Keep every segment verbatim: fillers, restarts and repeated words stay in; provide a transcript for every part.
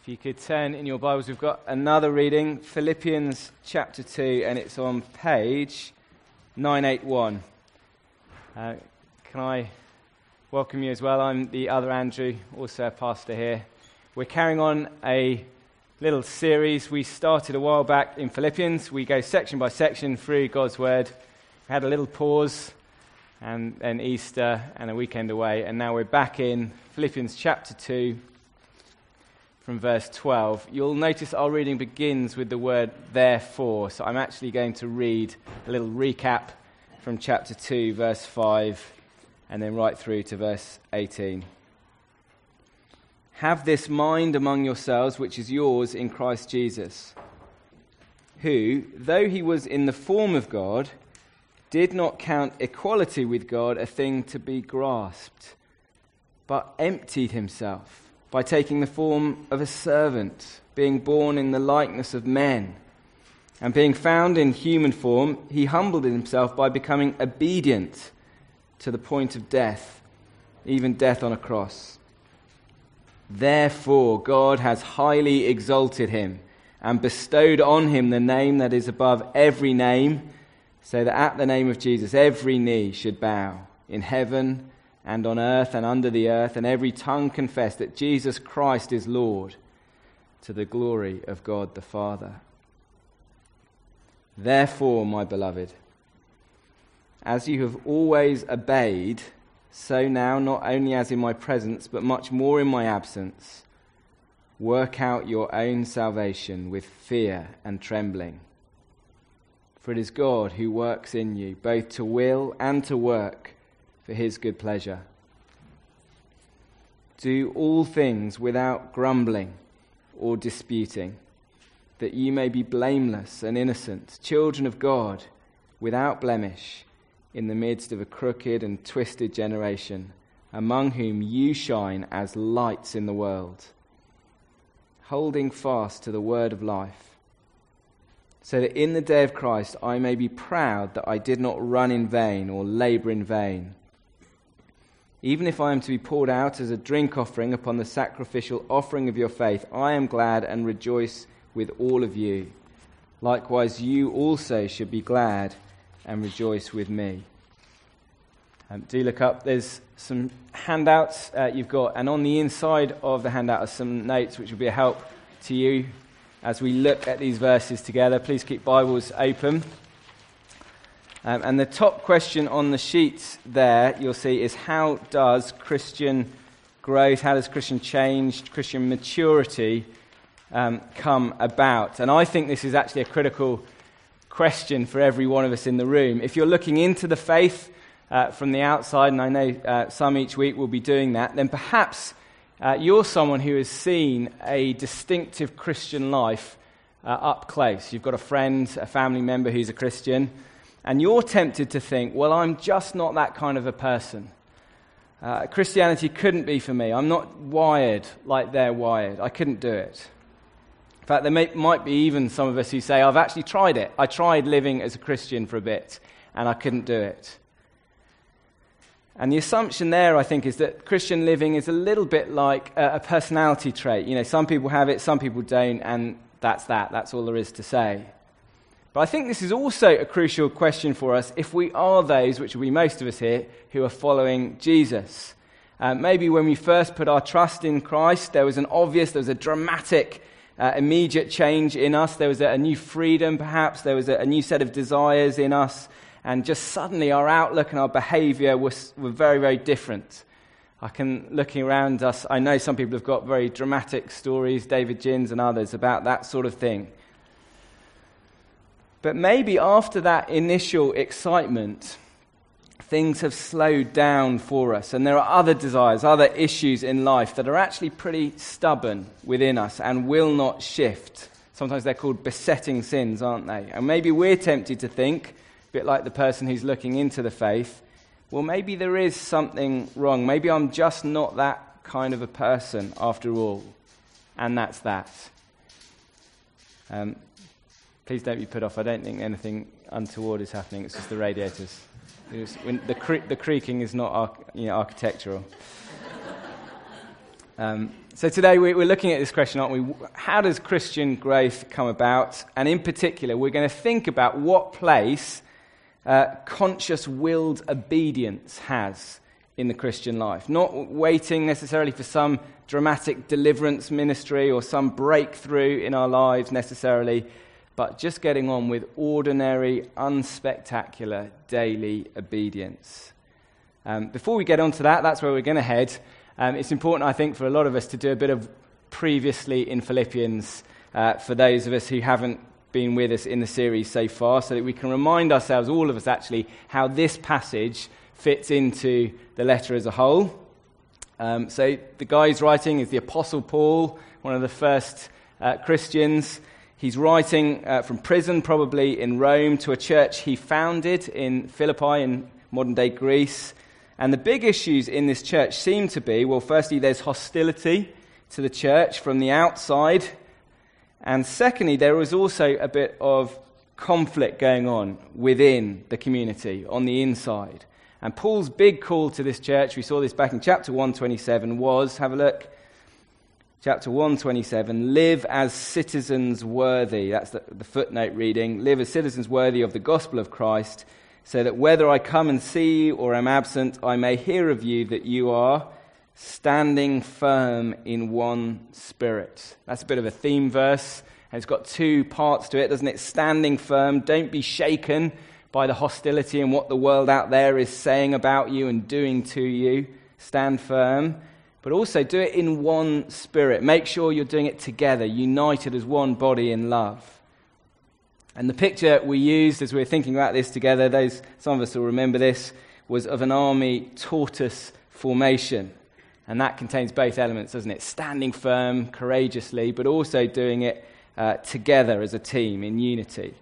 If you could turn in your Bibles, we've got another reading, Philippians chapter two, and it's on page nine eighty-one. Uh, can I welcome you as well? I'm the other Andrew, also a pastor here. We're carrying on a little series we started a while back in Philippians. We go section by section through God's Word. We had a little pause, and then Easter and a weekend away, and now we're back in Philippians chapter two, from verse twelve. You'll notice our reading begins with the word therefore, so I'm actually going to read a little recap from chapter two, verse five, and then right through to verse eighteen. Have this mind among yourselves, which is yours in Christ Jesus, who, though he was in the form of God, did not count equality with God a thing to be grasped, but emptied himself by taking the form of a servant, being born in the likeness of men. And being found in human form, he humbled himself by becoming obedient to the point of death, even death on a cross. Therefore, God has highly exalted him and bestowed on him the name that is above every name, so that at the name of Jesus every knee should bow, in heaven and on earth and under the earth, and every tongue confess that Jesus Christ is Lord, to the glory of God the Father. Therefore, my beloved, as you have always obeyed, so now, not only as in my presence, but much more in my absence, work out your own salvation with fear and trembling. For it is God who works in you, both to will and to work for his good pleasure. Do all things without grumbling or disputing, that you may be blameless and innocent, children of God, without blemish, in the midst of a crooked and twisted generation, among whom you shine as lights in the world, holding fast to the word of life, so that in the day of Christ I may be proud that I did not run in vain or labor in vain. Even if I am to be poured out as a drink offering upon the sacrificial offering of your faith, I am glad and rejoice with all of you. Likewise, you also should be glad and rejoice with me. Um, do look up. There's some handouts uh, you've got, and on the inside of the handout are some notes which will be a help to you as we look at these verses together. Please keep Bibles open. Um, and the top question on the sheets there, you'll see, is how does Christian growth, how does Christian change, Christian maturity um, come about? And I think this is actually a critical question for every one of us in the room. If you're looking into the faith uh, from the outside, and I know uh, some each week will be doing that, then perhaps uh, you're someone who has seen a distinctive Christian life uh, up close. You've got a friend, a family member who's a Christian, and you're tempted to think, well, I'm just not that kind of a person. Uh, Christianity couldn't be for me. I'm not wired like they're wired. I couldn't do it. In fact, there may, might be even some of us who say, I've actually tried it. I tried living as a Christian for a bit, and I couldn't do it. And the assumption there, I think, is that Christian living is a little bit like a, a personality trait. You know, some people have it, some people don't, and that's that. That's all there is to say. But I think this is also a crucial question for us if we are those, which will be most of us here, who are following Jesus. Uh, maybe when we first put our trust in Christ, there was an obvious, there was a dramatic, uh, immediate change in us. There was a, a new freedom, perhaps. There was a, a new set of desires in us. And just suddenly our outlook and our behavior was, were very, very different. I can, looking around us, I know some people have got very dramatic stories, David Gins and others, about that sort of thing. But maybe after that initial excitement, things have slowed down for us, and there are other desires, other issues in life that are actually pretty stubborn within us and will not shift. Sometimes they're called besetting sins, aren't they? And maybe we're tempted to think, a bit like the person who's looking into the faith, well, maybe there is something wrong. Maybe I'm just not that kind of a person after all, and that's that. Um, Please don't be put off. I don't think anything untoward is happening. It's just the radiators. It was, when the, cre- the creaking is not arch- you know, architectural. Um, so today we, we're looking at this question, aren't we? How does Christian growth come about? And in particular, we're going to think about what place uh, conscious willed obedience has in the Christian life. Not waiting necessarily for some dramatic deliverance ministry or some breakthrough in our lives necessarily, but just getting on with ordinary, unspectacular, daily obedience. Um, before we get on to that, that's where we're going to head. Um, it's important, I think, for a lot of us to do a bit of previously in Philippians uh, for those of us who haven't been with us in the series so far, so that we can remind ourselves, all of us actually, how this passage fits into the letter as a whole. Um, so the guy who's writing is the Apostle Paul, one of the first uh, Christians. He's writing uh, from prison, probably in Rome, to a church he founded in Philippi in modern-day Greece. And the big issues in this church seem to be, well, firstly, there's hostility to the church from the outside. And secondly, there was also a bit of conflict going on within the community, on the inside. And Paul's big call to this church, we saw this back in chapter one twenty-seven, was, have a look, chapter one twenty-seven, live as citizens worthy. That's the, the footnote reading. Live as citizens worthy of the gospel of Christ, so that whether I come and see you or am absent, I may hear of you that you are standing firm in one spirit. That's a bit of a theme verse, and it's got two parts to it, doesn't it? Standing firm, don't be shaken by the hostility and what the world out there is saying about you and doing to you. Stand firm, but also do it in one spirit. Make sure you're doing it together, united as one body in love. And the picture we used as we were thinking about this together, those some of us will remember this, was of an army tortoise formation. And that contains both elements, doesn't it? Standing firm, courageously, but also doing it uh, together as a team in unity.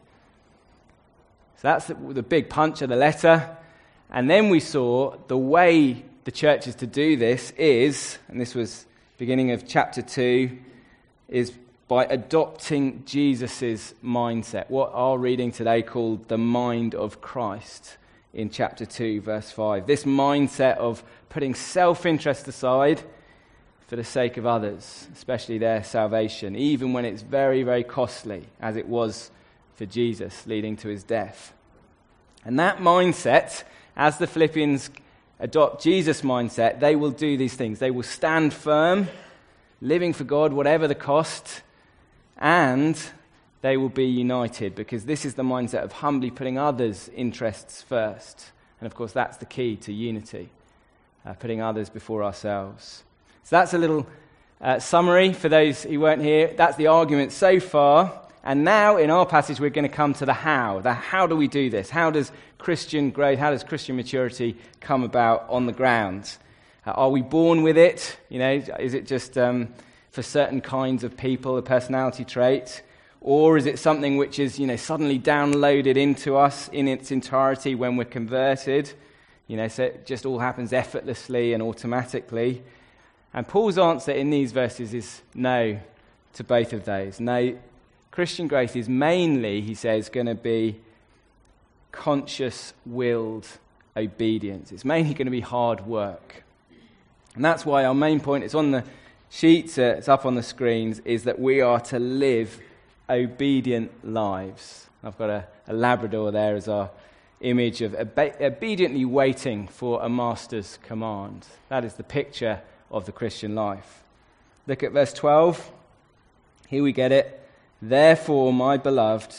So that's the, the big punch of the letter. And then we saw the way the church is to do this is, and this was beginning of chapter two, is by adopting Jesus' mindset, what our reading today called the mind of Christ in chapter two, verse five. This mindset of putting self-interest aside for the sake of others, especially their salvation, even when it's very, very costly, as it was for Jesus, leading to his death. And that mindset, as the Philippians adopt Jesus' mindset, they will do these things. They will stand firm, living for God, whatever the cost, and they will be united, because this is the mindset of humbly putting others' interests first. And of course, that's the key to unity, uh, putting others before ourselves. So that's a little uh, summary for those who weren't here. That's the argument so far. And now in our passage, we're going to come to the how. The how do we do this? How does Christian growth, how does Christian maturity come about on the ground? Uh, are we born with it? You know, is it just um, for certain kinds of people, a personality trait? Or is it something which is, you know, suddenly downloaded into us in its entirety when we're converted? You know, so it just all happens effortlessly and automatically. And Paul's answer in these verses is no to both of those. No, Christian growth is mainly, he says, going to be conscious-willed obedience. It's mainly going to be hard work. And that's why our main point, it's on the sheets, uh, it's up on the screens, is that we are to live obedient lives. I've got a, a Labrador there as our image of obe- obediently waiting for a master's command. That is the picture of the Christian life. Look at verse twelve. Here we get it. Therefore, my beloved,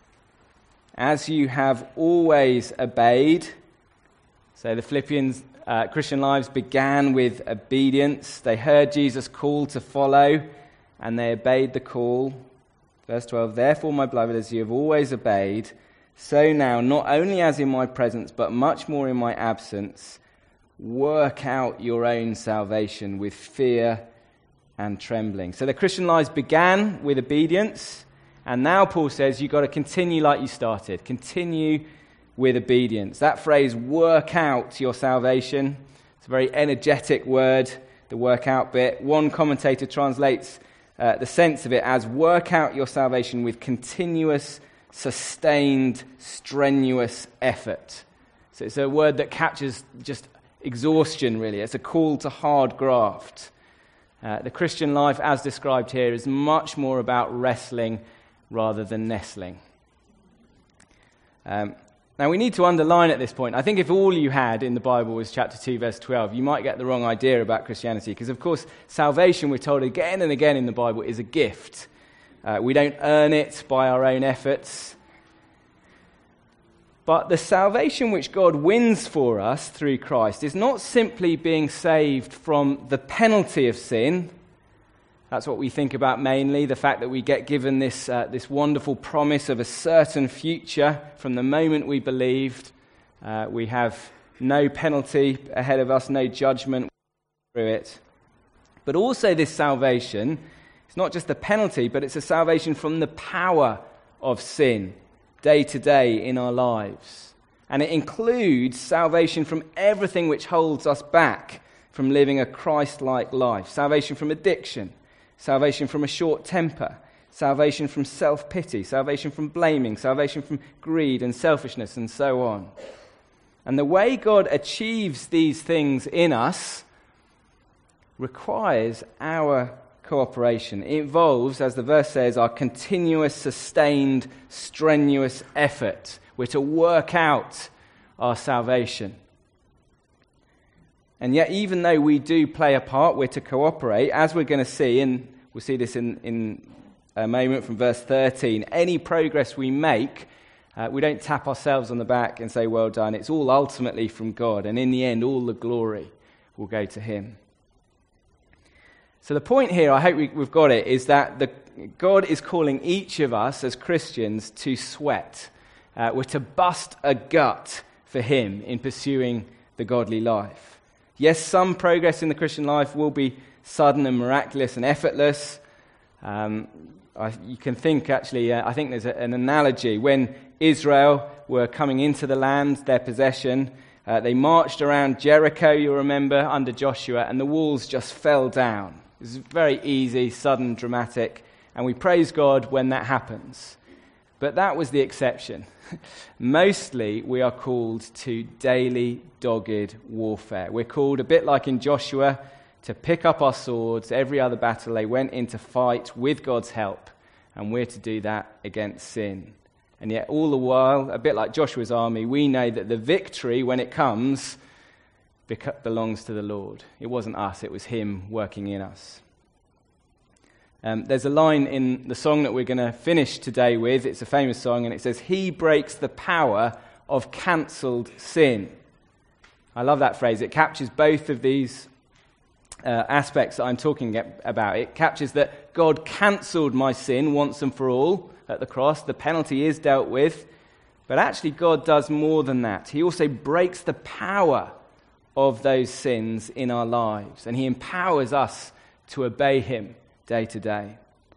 as you have always obeyed. So the Philippians uh, Christian lives began with obedience. They heard Jesus' call to follow, and they obeyed the call. Verse twelve, therefore, my beloved, as you have always obeyed, so now, not only as in my presence, but much more in my absence, work out your own salvation with fear and trembling. So the Christian lives began with obedience, and now Paul says you've got to continue like you started. Continue with obedience. That phrase, work out your salvation, it's a very energetic word, the work out bit. One commentator translates uh, the sense of it as work out your salvation with continuous, sustained, strenuous effort. So it's a word that captures just exhaustion, really. It's a call to hard graft. Uh, the Christian life, as described here, is much more about wrestling rather than nestling. Um, now, we need to underline at this point, I think if all you had in the Bible was chapter two, verse twelve, you might get the wrong idea about Christianity, because, of course, salvation, we're told again and again in the Bible, is a gift. Uh, we don't earn it by our own efforts. But the salvation which God wins for us through Christ is not simply being saved from the penalty of sin. That's what we think about mainly, the fact that we get given this, uh, this wonderful promise of a certain future from the moment we believed. Uh, we have no penalty ahead of us, no judgment through it. But also this salvation, it's not just the penalty, but it's a salvation from the power of sin, day to day in our lives. And it includes salvation from everything which holds us back from living a Christ-like life. Salvation from addiction, salvation from a short temper, salvation from self-pity, salvation from blaming, salvation from greed and selfishness, and so on. And the way God achieves these things in us requires our cooperation. It involves, as the verse says, our continuous, sustained, strenuous effort. We're to work out our salvation. And yet, even though we do play a part, we're to cooperate, as we're going to see, and we'll see this in, in a moment from verse thirteen, any progress we make, uh, we don't tap ourselves on the back and say, well done. It's all ultimately from God, and in the end, all the glory will go to him. So the point here, I hope we, we've got it, is that the, God is calling each of us as Christians to sweat. Uh, we're to bust a gut for him in pursuing the godly life. Yes, some progress in the Christian life will be sudden and miraculous and effortless. Um, I, you can think, actually, uh, I think there's a, an analogy. When Israel were coming into the land, their possession, uh, they marched around Jericho, you'll remember, under Joshua, and the walls just fell down. It was very easy, sudden, dramatic, and we praise God when that happens. But that was the exception. Mostly, we are called to daily, dogged warfare. We're called, a bit like in Joshua, to pick up our swords. Every other battle they went in to fight with God's help, and we're to do that against sin. And yet, all the while, a bit like Joshua's army, we know that the victory, when it comes, belongs to the Lord. It wasn't us, it was him working in us. Um, there's a line in the song that we're going to finish today with. It's a famous song, and it says, "He breaks the power of cancelled sin." I love that phrase. It captures both of these uh, aspects that I'm talking about. It captures that God cancelled my sin once and for all at the cross. The penalty is dealt with. But actually, God does more than that. He also breaks the power of those sins in our lives, and he empowers us to obey him day to day.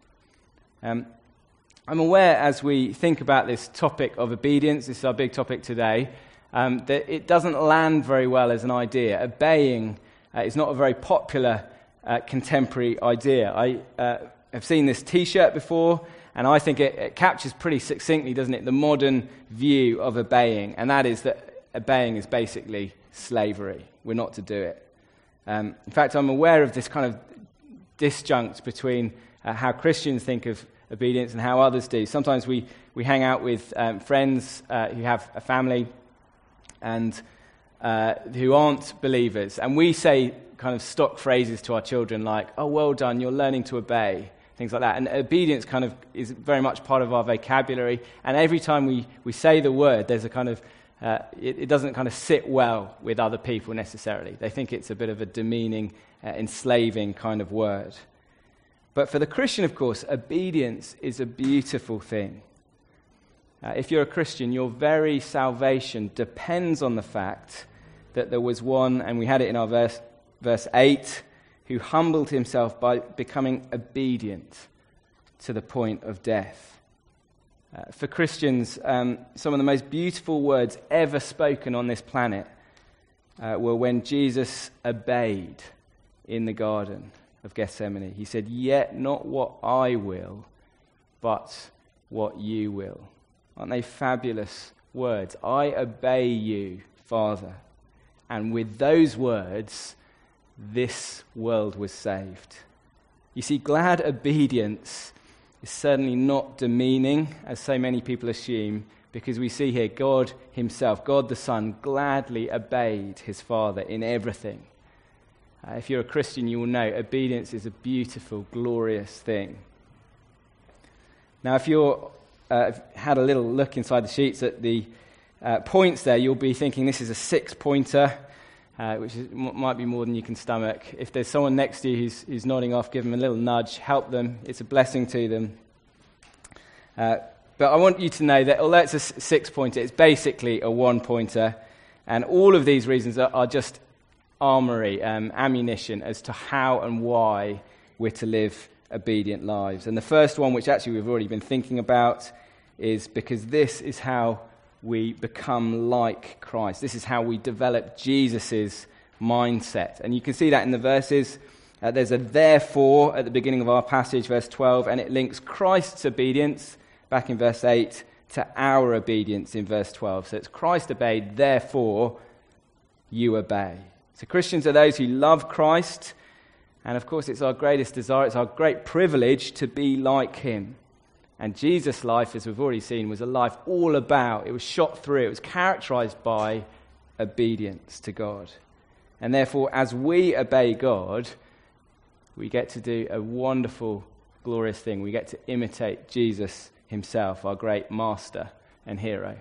Um, I'm aware, as we think about this topic of obedience, this is our big topic today, um, that it doesn't land very well as an idea. Obeying uh, is not a very popular uh, contemporary idea. I uh, have seen this T-shirt before, and I think it, it captures pretty succinctly, doesn't it, the modern view of obeying, and that is that obeying is basically slavery. We're not to do it. Um, in fact, I'm aware of this kind of disjunct between uh, how Christians think of obedience and how others do. Sometimes we, we hang out with um, friends uh, who have a family and uh, who aren't believers, and we say kind of stock phrases to our children like, "Oh, well done, you're learning to obey," things like that. And obedience kind of is very much part of our vocabulary, and every time we, we say the word, there's a kind of Uh, it, it doesn't kind of sit well with other people necessarily. They think it's a bit of a demeaning, uh, enslaving kind of word. But for the Christian, of course, obedience is a beautiful thing. Uh, if you're a Christian, your very salvation depends on the fact that there was one, and we had it in our verse, verse eight, who humbled himself by becoming obedient to the point of death. Uh, for Christians, um, some of the most beautiful words ever spoken on this planet uh, were when Jesus obeyed in the Garden of Gethsemane. He said, "Yet not what I will, but what you will." Aren't they fabulous words? "I obey you, Father." And with those words, this world was saved. You see, glad obedience is certainly not demeaning, as so many people assume, because we see here God himself, God the Son, gladly obeyed his Father in everything. Uh, if you're a Christian, you will know obedience is a beautiful, glorious thing. Now, if you've uh, had a little look inside the sheets at the uh, points there, you'll be thinking this is a six-pointer, uh, which is, m- might be more than you can stomach. If there's someone next to you who's, who's nodding off, give them a little nudge, help them. It's a blessing to them. Uh, but I want you to know that although it's a six-pointer, it's basically a one-pointer, and all of these reasons are, are just armory, um, ammunition as to how and why we're to live obedient lives. And the first one, which actually we've already been thinking about, is because this is how we become like Christ. This is how we develop Jesus' mindset. And you can see that in the verses. Uh, there's a therefore at the beginning of our passage, verse twelve, and it links Christ's obedience back in verse eight to our obedience in verse twelve. So it's Christ obeyed, therefore you obey. So Christians are those who love Christ, and of course it's our greatest desire, it's our great privilege to be like him. And Jesus' life, as we've already seen, was a life all about, it was shot through, it was characterized by obedience to God. And therefore, as we obey God, we get to do a wonderful, glorious thing. We get to imitate Jesus himself, our great master and hero.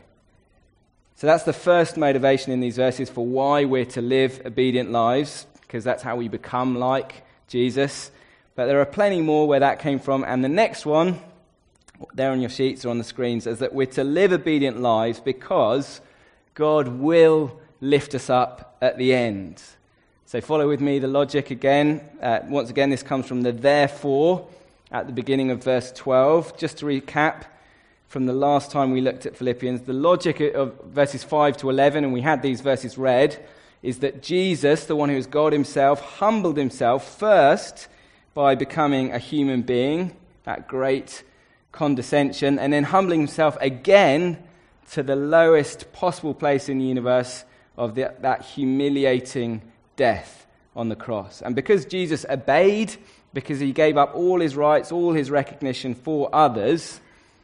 So that's the first motivation in these verses for why we're to live obedient lives, because that's how we become like Jesus. But there are plenty more where that came from. And the next one, there on your sheets or on the screens, is that we're to live obedient lives because God will lift us up at the end. So follow with me the logic again. Uh, once again, this comes from the therefore at the beginning of verse twelve. Just to recap from the last time we looked at Philippians, the logic of verses five to eleven, and we had these verses read, is that Jesus, the one who is God himself, humbled himself first by becoming a human being, that great condescension, and then humbling himself again to the lowest possible place in the universe of the, that humiliating death on the cross. And because Jesus obeyed, because he gave up all his rights, all his recognition for others,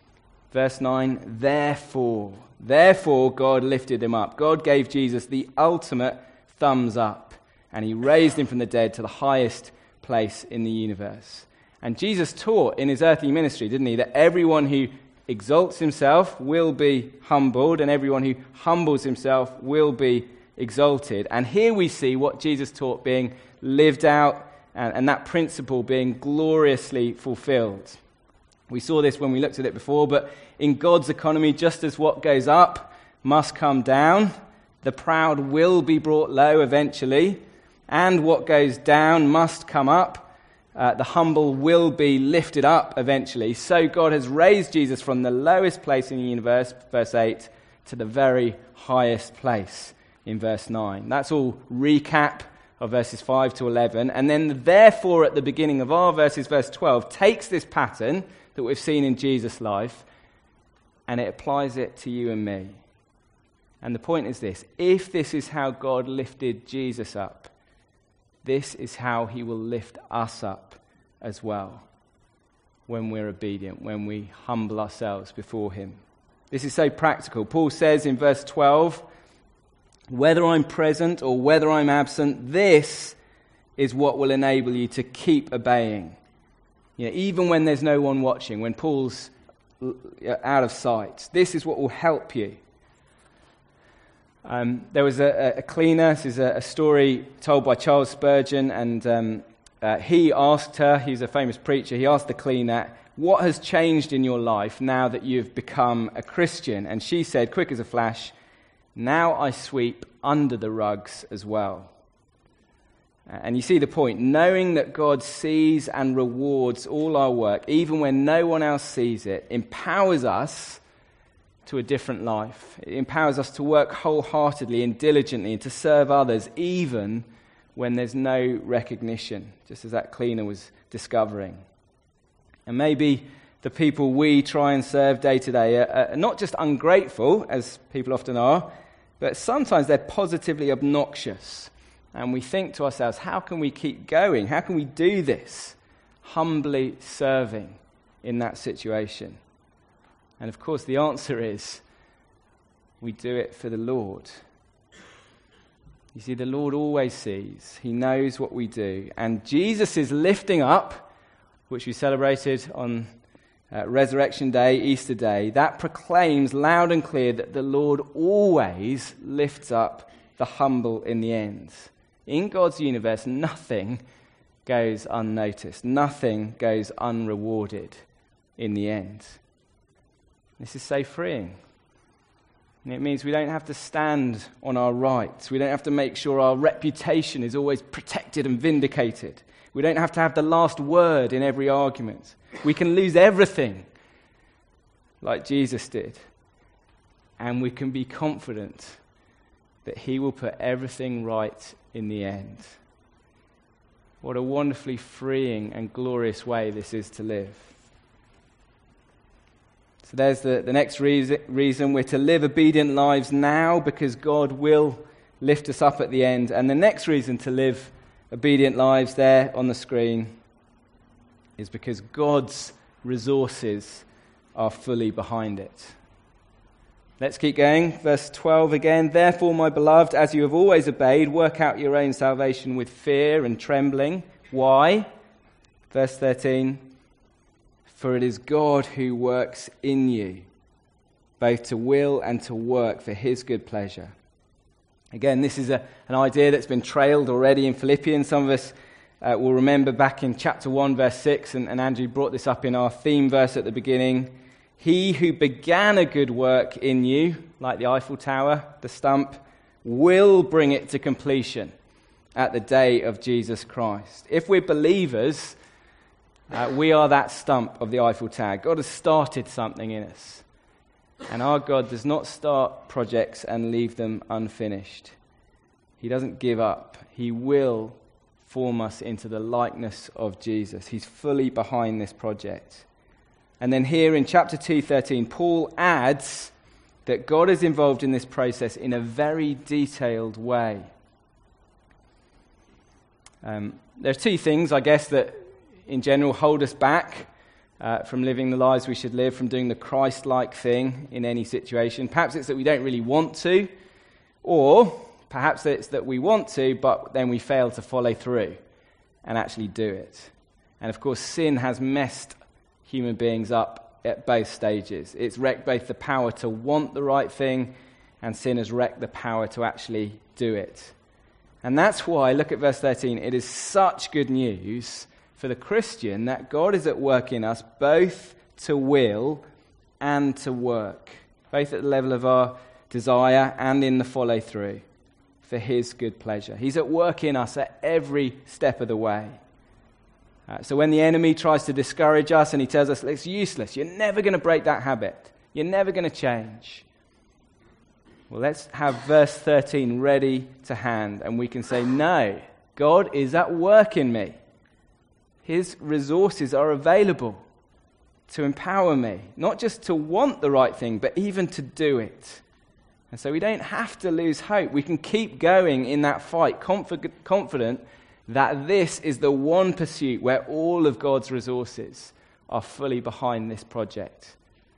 verse nine, therefore, therefore God lifted him up. God gave Jesus the ultimate thumbs up, and he raised him from the dead to the highest place in the universe. And Jesus taught in his earthly ministry, didn't he, that everyone who exalts himself will be humbled, and everyone who humbles himself will be exalted. And here we see what Jesus taught being lived out, and, and that principle being gloriously fulfilled. We saw this when we looked at it before, but in God's economy, just as what goes up must come down, the proud will be brought low eventually, and what goes down must come up. Uh, the humble will be lifted up eventually. So God has raised Jesus from the lowest place in the universe, verse eight, to the very highest place in verse nine. That's all recap of verses five to eleven. And then the therefore at the beginning of our verses, verse twelve, takes this pattern that we've seen in Jesus' life and it applies it to you and me. And the point is this: if this is how God lifted Jesus up, this is how he will lift us up as well when we're obedient, when we humble ourselves before him. This is so practical. Paul says in verse twelve, whether I'm present or whether I'm absent, this is what will enable you to keep obeying. You know, even when there's no one watching, when Paul's out of sight, this is what will help you. Um, there was a, a cleaner, this is a, a story told by Charles Spurgeon, and um, uh, he asked her, he's a famous preacher, he asked the cleaner, what has changed in your life now that you've become a Christian? And she said, quick as a flash, now I sweep under the rugs as well. And you see the point, knowing that God sees and rewards all our work, even when no one else sees it, empowers us to a different life. It empowers us to work wholeheartedly and diligently and to serve others, even when there's no recognition, just as that cleaner was discovering. And maybe the people we try and serve day to day are, are not just ungrateful, as people often are, but sometimes they're positively obnoxious. And we think to ourselves, how can we keep going? How can we do this? humbly serving in that situation? And of course, the answer is we do it for the Lord. You see, the Lord always sees. He knows what we do. And Jesus is lifting up, which we celebrated on uh, Resurrection Day, Easter Day, that proclaims loud and clear that the Lord always lifts up the humble in the end. In God's universe, nothing goes unnoticed. Nothing goes unrewarded in the end. This is so freeing. And it means we don't have to stand on our rights. We don't have to make sure our reputation is always protected and vindicated. We don't have to have the last word in every argument. We can lose everything like Jesus did. And we can be confident that he will put everything right in the end. What a wonderfully freeing and glorious way this is to live. So there's the, the next reason, reason we're to live obedient lives now because God will lift us up at the end. And the next reason to live obedient lives there on the screen is because God's resources are fully behind it. Let's keep going. Verse twelve again. Therefore, my beloved, as you have always obeyed, work out your own salvation with fear and trembling. Why? Verse thirteen. For it is God who works in you, both to will and to work for his good pleasure. Again, this is a, an idea that's been trailed already in Philippians. Some of us uh, will remember back in chapter one, verse six, and, and Andrew brought this up in our theme verse at the beginning. He who began a good work in you, like the Eiffel Tower, the stump, will bring it to completion at the day of Jesus Christ. If we're believers, Uh, we are that stump of the Eiffel Tower. God has started something in us. And our God does not start projects and leave them unfinished. He doesn't give up. He will form us into the likeness of Jesus. He's fully behind this project. And then here in chapter two thirteen, Paul adds that God is involved in this process in a very detailed way. Um, there are two things, I guess, that in general hold us back uh, from living the lives we should live, from doing the Christ-like thing in any situation. Perhaps it's that we don't really want to, or perhaps it's that we want to, but then we fail to follow through and actually do it. And of course, sin has messed human beings up at both stages. It's wrecked both the power to want the right thing, and sin has wrecked the power to actually do it. And that's why, look at verse thirteen, it is such good news for the Christian that God is at work in us both to will and to work, both at the level of our desire and in the follow-through for his good pleasure. He's at work in us at every step of the way. Uh, so when the enemy tries to discourage us and he tells us it's useless, you're never going to break that habit, you're never going to change. Well, let's have verse thirteen ready to hand, and we can say, no, God is at work in me. His resources are available to empower me, not just to want the right thing, but even to do it. And so we don't have to lose hope. We can keep going in that fight, confident that this is the one pursuit where all of God's resources are fully behind this project.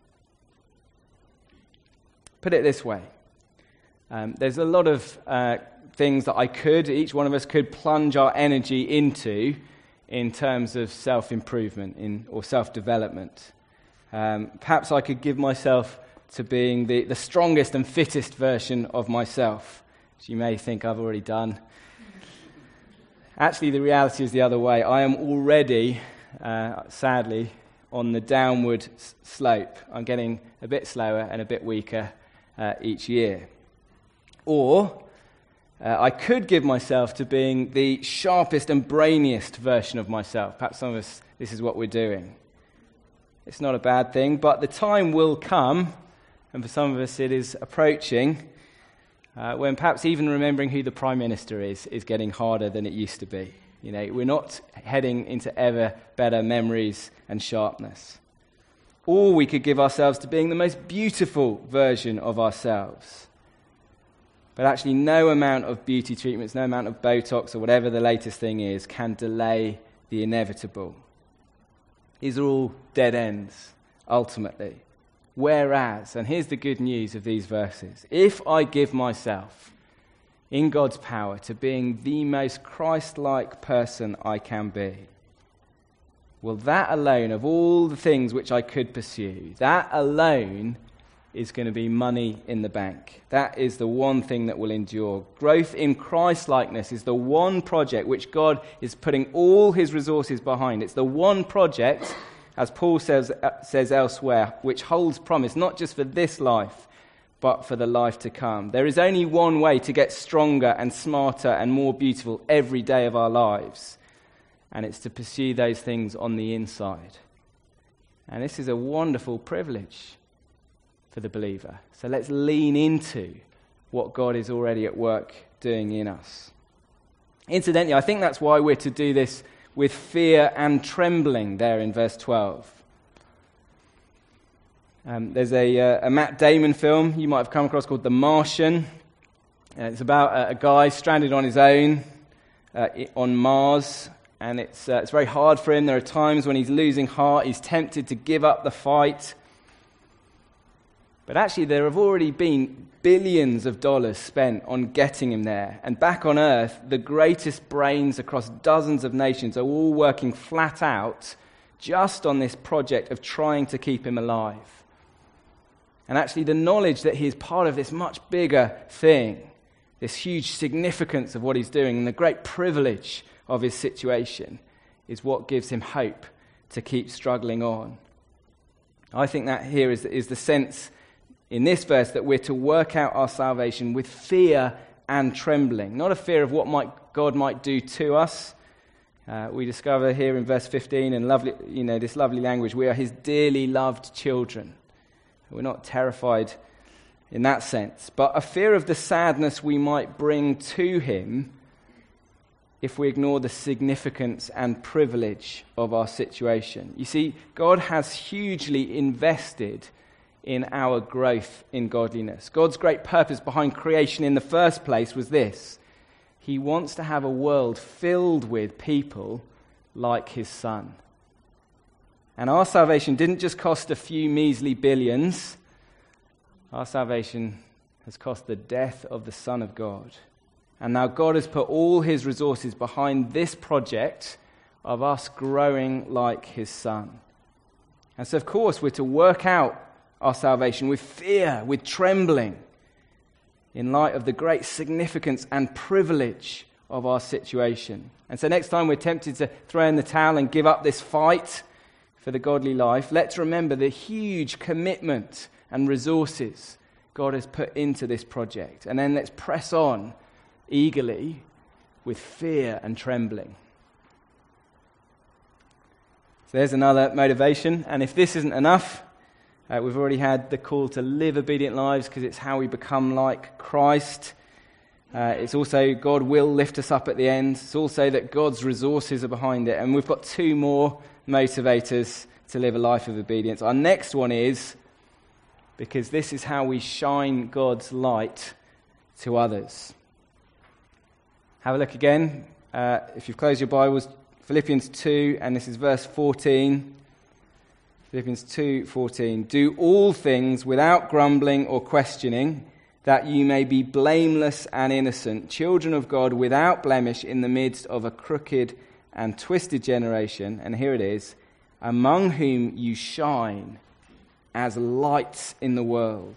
Put it this way. Um, there's a lot of uh, things that I could, each one of us could plunge our energy into in terms of self-improvement in, or self-development. Um, perhaps I could give myself to being the, the strongest and fittest version of myself, which you may think I've already done. Actually, the reality is the other way. I am already, uh, sadly, on the downward s- slope. I'm getting a bit slower and a bit weaker uh, each year. Or Uh, I could give myself to being the sharpest and brainiest version of myself. Perhaps some of us, this is what we're doing. It's not a bad thing, but the time will come, and for some of us it is approaching, uh, when perhaps even remembering who the Prime Minister is is getting harder than it used to be. You know, we're not heading into ever better memories and sharpness. Or we could give ourselves to being the most beautiful version of ourselves. But actually, no amount of beauty treatments, no amount of Botox or whatever the latest thing is, can delay the inevitable. These are all dead ends, ultimately. Whereas, and here's the good news of these verses, if I give myself in God's power to being the most Christ-like person I can be, well, that alone, of all the things which I could pursue, that alone is going to be money in the bank. That is the one thing that will endure. Growth in Christ-likeness is the one project which God is putting all his resources behind. It's the one project, as Paul says, uh, says elsewhere, which holds promise, not just for this life, but for the life to come. There is only one way to get stronger and smarter and more beautiful every day of our lives, and it's to pursue those things on the inside. And this is a wonderful privilege for the believer. So let's lean into what God is already at work doing in us. Incidentally, I think that's why we're to do this with fear and trembling there in verse twelve. Um, there's a, uh, a Matt Damon film you might have come across called The Martian. Uh, it's about a, a guy stranded on his own uh, on Mars, and it's, uh, it's very hard for him. There are times when he's losing heart, he's tempted to give up the fight. But actually, there have already been billions of dollars spent on getting him there. And back on Earth, the greatest brains across dozens of nations are all working flat out just on this project of trying to keep him alive. And actually, the knowledge that he is part of this much bigger thing, this huge significance of what he's doing, and the great privilege of his situation, is what gives him hope to keep struggling on. I think that here is, is the sense in this verse that we're to work out our salvation with fear and trembling. Not a fear of what might God might do to us. Uh, we discover here in verse fifteen, and lovely, you know, this lovely language, we are his dearly loved children. We're not terrified in that sense, but a fear of the sadness we might bring to him if we ignore the significance and privilege of our situation. You see, God has hugely invested in our growth in godliness. God's great purpose behind creation in the first place was this: he wants to have a world filled with people like his Son. And our salvation didn't just cost a few measly billions. Our salvation has cost the death of the Son of God. And now God has put all his resources behind this project of us growing like his Son. And so, of course, we're to work out our salvation with fear, with trembling, in light of the great significance and privilege of our situation. And so next time we're tempted to throw in the towel and give up this fight for the godly life, let's remember the huge commitment and resources God has put into this project. And then let's press on eagerly with fear and trembling. So there's another motivation. And if this isn't enough, Uh, we've already had the call to live obedient lives because it's how we become like Christ. Uh, it's also God will lift us up at the end. It's also that God's resources are behind it. And we've got two more motivators to live a life of obedience. Our next one is because this is how we shine God's light to others. Have a look again. Uh, if you've closed your Bibles, Philippians two, and this is verse fourteen. Philippians two fourteen, do all things without grumbling or questioning, that you may be blameless and innocent, children of God without blemish in the midst of a crooked and twisted generation. And here it is, among whom you shine as lights in the world.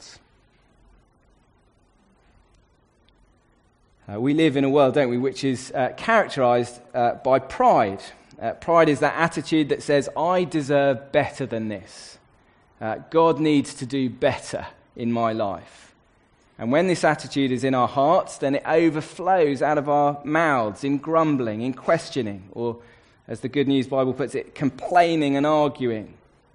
Uh, we live in a world, don't we, which is uh, characterized uh, by pride. Uh, pride is that attitude that says, I deserve better than this. Uh, God needs to do better in my life. And when this attitude is in our hearts, then it overflows out of our mouths in grumbling, in questioning, or as the Good News Bible puts it, complaining and arguing.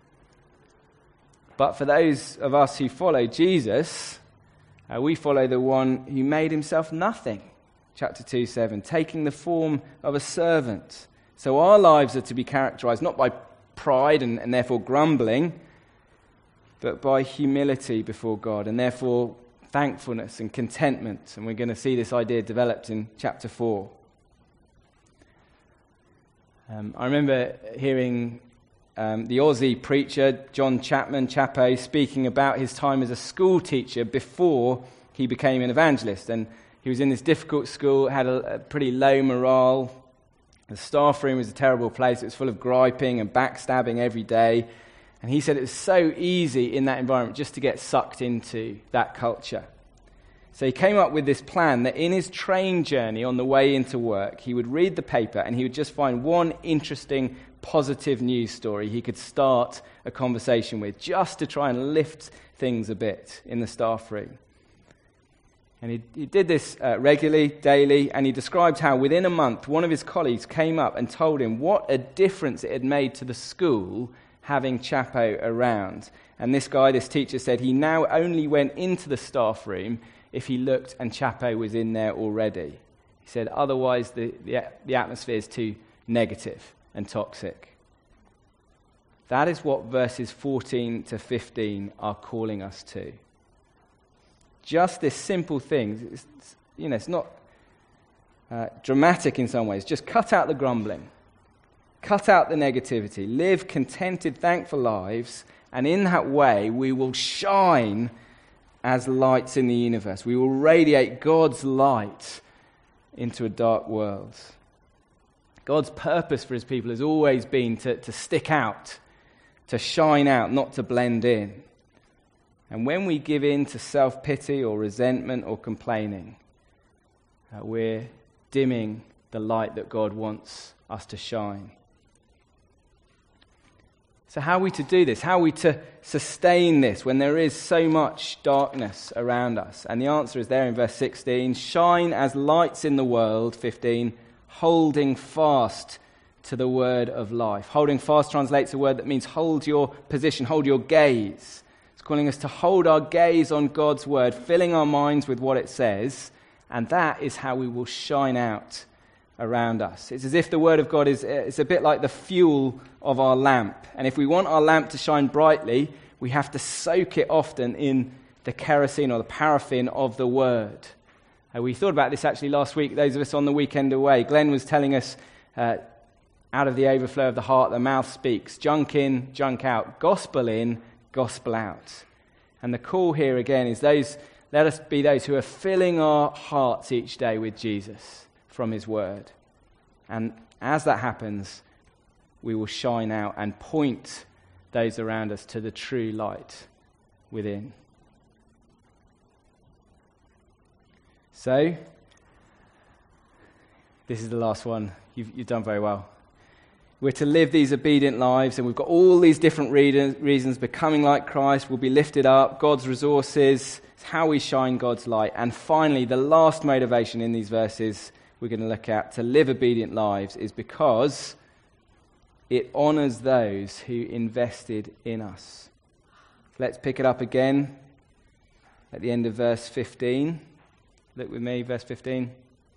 But for those of us who follow Jesus, uh, we follow the one who made himself nothing. Chapter two seven, taking the form of a servant. So our lives are to be characterized not by pride and, and therefore grumbling, but by humility before God and therefore thankfulness and contentment. And we're going to see this idea developed in chapter four. Um, I remember hearing um, the Aussie preacher, John Chapman, Chapo, speaking about his time as a school teacher before he became an evangelist. And he was in this difficult school, had a, a pretty low morale. The staff room was a terrible place. It was full of griping and backstabbing every day. And he said it was so easy in that environment just to get sucked into that culture. So he came up with this plan that in his train journey on the way into work, he would read the paper and he would just find one interesting, positive news story he could start a conversation with, just to try and lift things a bit in the staff room. And he, he did this uh, regularly, daily, and he described how within a month, one of his colleagues came up and told him what a difference it had made to the school having Chapo around. And this guy, this teacher, said he now only went into the staff room if he looked and Chapo was in there already. He said, otherwise the, the, the atmosphere is too negative and toxic. That is what verses fourteen to fifteen are calling us to. Just this simple thing, it's, you know, it's not uh, dramatic in some ways. Just cut out the grumbling. Cut out the negativity. Live contented, thankful lives, and in that way we will shine as lights in the universe. We will radiate God's light into a dark world. God's purpose for his people has always been to, to stick out, to shine out, not to blend in. And when we give in to self-pity or resentment or complaining, uh, we're dimming the light that God wants us to shine. So how are we to do this? How are we to sustain this when there is so much darkness around us? And the answer is there in verse sixteen. Shine as lights in the world, fifteen, holding fast to the word of life. Holding fast translates a word that means hold your position, hold your gaze. It's calling us to hold our gaze on God's word, filling our minds with what it says, and that is how we will shine out around us. It's as if the word of God is it's a bit like the fuel of our lamp. And if we want our lamp to shine brightly, we have to soak it often in the kerosene or the paraffin of the word. Uh, we thought about this actually last week, those of us on the weekend away. Glenn was telling us, uh, out of the overflow of the heart, the mouth speaks. Junk in, junk out. Gospel in, gospel out. And the call here again is those. Let us be those who are filling our hearts each day with Jesus from his word. And as that happens, we will shine out and point those around us to the true light within. So, this is the last one. You've, you've done very well. We're to live these obedient lives, and we've got all these different reasons. Becoming like Christ, will be lifted up, God's resources, it's how we shine God's light. And finally, the last motivation in these verses we're going to look at to live obedient lives is because it honors those who invested in us. Let's pick it up again at the end of verse fifteen. Look with me, verse fifteen.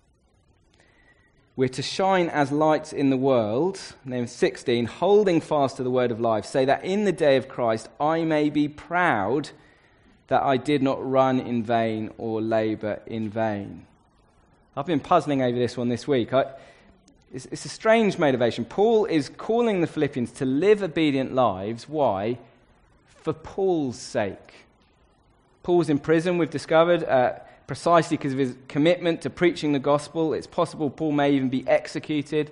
We're to shine as lights in the world. And then sixteen, holding fast to the word of life, say that in the day of Christ I may be proud that I did not run in vain or labor in vain. I've been puzzling over this one this week. I, it's, it's a strange motivation. Paul is calling the Philippians to live obedient lives. Why? For Paul's sake. Paul's in prison, we've discovered, uh, precisely because of his commitment to preaching the gospel. It's possible Paul may even be executed.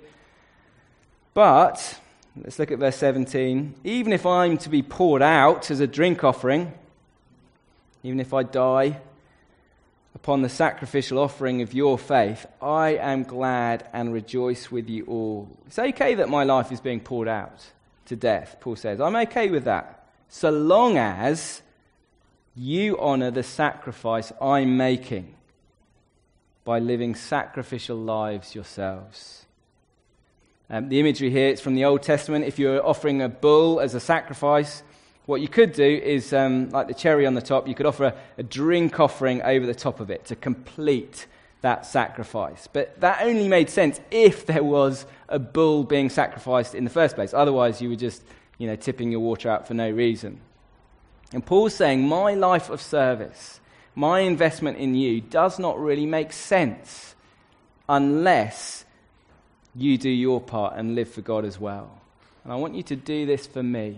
But, let's look at verse seventeen. Even if I'm to be poured out as a drink offering, even if I die upon the sacrificial offering of your faith, I am glad and rejoice with you all. It's okay that my life is being poured out to death, Paul says. I'm okay with that, so long as you honor the sacrifice I'm making by living sacrificial lives yourselves. Um, the imagery here, it's from the Old Testament. If you're offering a bull as a sacrifice, what you could do is, um, like the cherry on the top, you could offer a, a drink offering over the top of it to complete that sacrifice. But that only made sense if there was a bull being sacrificed in the first place. Otherwise, you were just, you know, tipping your water out for no reason. And Paul's saying, my life of service, my investment in you does not really make sense unless you do your part and live for God as well. and I want you to do this for me.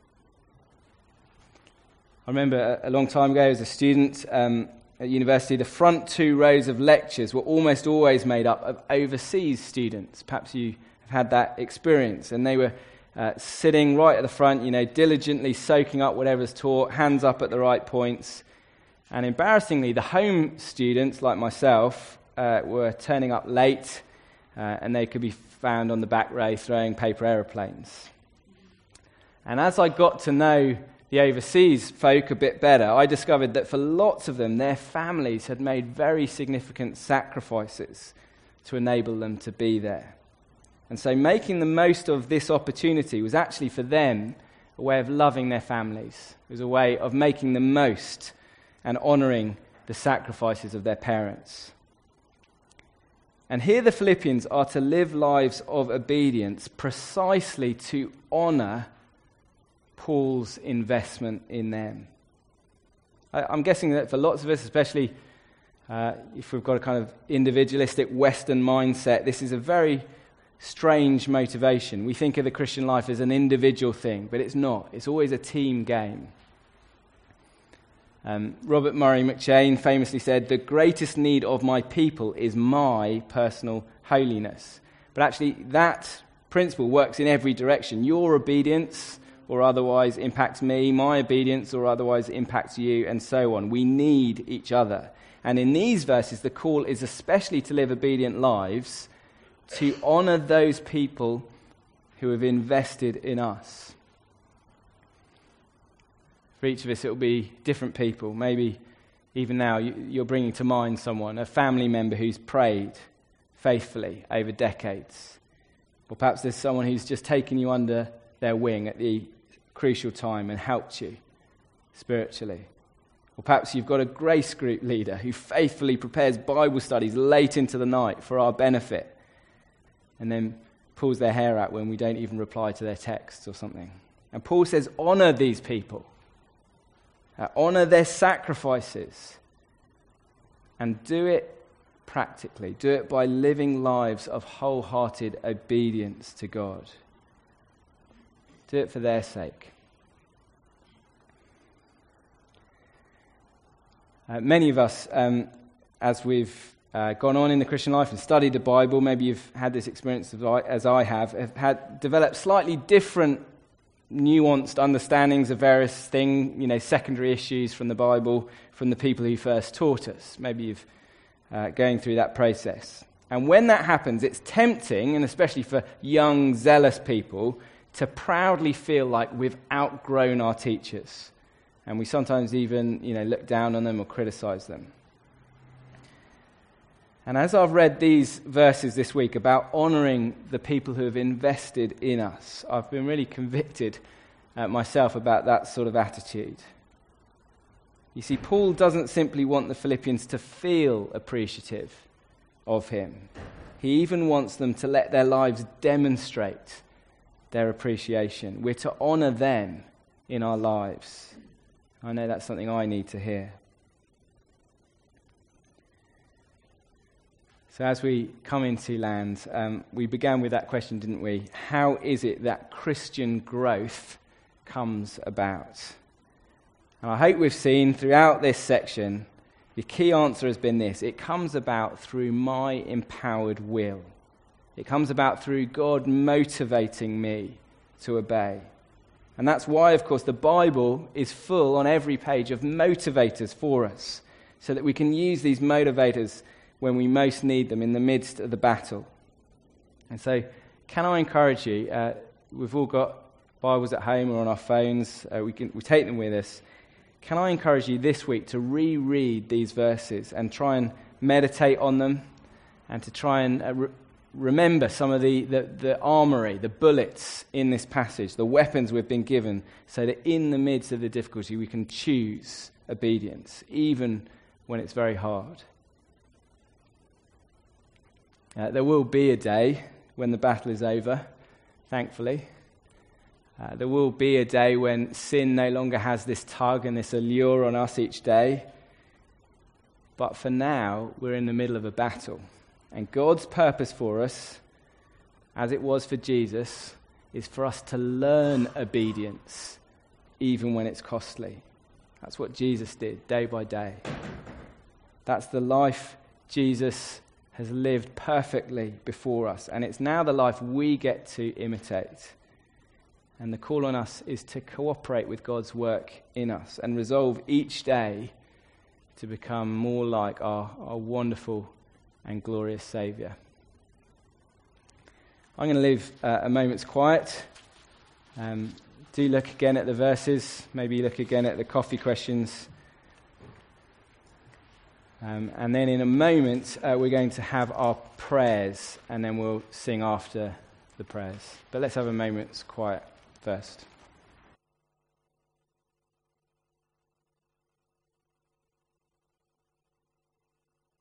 I remember a long time ago as a student um, at university, the front two rows of lectures were almost always made up of overseas students. Perhaps you have had that experience. And they were uh, sitting right at the front, you know, diligently soaking up whatever's taught, hands up at the right points. And embarrassingly, the home students, like myself, uh, were turning up late, uh, and they could be found on the back row throwing paper aeroplanes. And as I got to know the overseas folk a bit better, I discovered that for lots of them, their families had made very significant sacrifices to enable them to be there. And so making the most of this opportunity was actually for them a way of loving their families. It was a way of making the most and honouring the sacrifices of their parents. And here the Philippians are to live lives of obedience precisely to honour Paul's investment in them. I, I'm guessing that for lots of us, especially uh, if we've got a kind of individualistic Western mindset, this is a very strange motivation. We think of the Christian life as an individual thing, but it's not. It's always a team game. Um, Robert Murray McCheyne famously said, "The greatest need of my people is my personal holiness." But actually, that principle works in every direction. Your obedience or otherwise impacts me, my obedience or otherwise impacts you, and so on. We need each other. And in these verses, the call is especially to live obedient lives, to honour those people who have invested in us. For each of us, it will be different people. Maybe even now you're bringing to mind someone, a family member who's prayed faithfully over decades. Or perhaps there's someone who's just taken you under their wing at the crucial time and helped you spiritually. Or perhaps you've got a grace group leader who faithfully prepares Bible studies late into the night for our benefit and then pulls their hair out when we don't even reply to their texts or something. And Paul says, honour these people. Uh, honour their sacrifices. And do it practically. Do it by living lives of wholehearted obedience to God. Do it for their sake. Uh, many of us, um, as we've uh, gone on in the Christian life and studied the Bible, maybe you've had this experience as I, as I have, have had developed slightly different, nuanced understandings of various things, you know, secondary issues from the Bible, from the people who first taught us. Maybe you've uh, going through that process. And when that happens, it's tempting, and especially for young, zealous people, to proudly feel like we've outgrown our teachers. And we sometimes even, you know, look down on them or criticize them. And as I've read these verses this week about honoring the people who have invested in us, I've been really convicted uh, myself about that sort of attitude. You see, Paul doesn't simply want the Philippians to feel appreciative of him. He even wants them to let their lives demonstrate their appreciation. We're to honor them in our lives. I know that's something I need to hear. So as we come into land, um, we began with that question, didn't we? How is it that Christian growth comes about? And I hope we've seen throughout this section, the key answer has been this: it comes about through my empowered will. It comes about through God motivating me to obey. And that's why, of course, the Bible is full on every page of motivators for us, so that we can use these motivators when we most need them in the midst of the battle. And so, can I encourage you, uh, we've all got Bibles at home or on our phones, uh, we can we take them with us. Can I encourage you this week to reread these verses and try and meditate on them, and to try and uh, re- remember some of the, the, the armory, the bullets in this passage, the weapons we've been given, so that in the midst of the difficulty we can choose obedience, even when it's very hard. Uh, there will be a day when the battle is over, thankfully. Uh, there will be a day when sin no longer has this tug and this allure on us each day. But for now, we're in the middle of a battle. And God's purpose for us, as it was for Jesus, is for us to learn obedience even when it's costly. That's what Jesus did day by day. That's the life Jesus has lived perfectly before us, and it's now the life we get to imitate. And the call on us is to cooperate with God's work in us and resolve each day to become more like our, our wonderful and glorious Saviour. I'm going to leave uh, a moment's quiet. Um, do look again at the verses, maybe look again at the coffee questions. Um, and then in a moment, uh, we're going to have our prayers, and then we'll sing after the prayers. But let's have a moment's quiet first.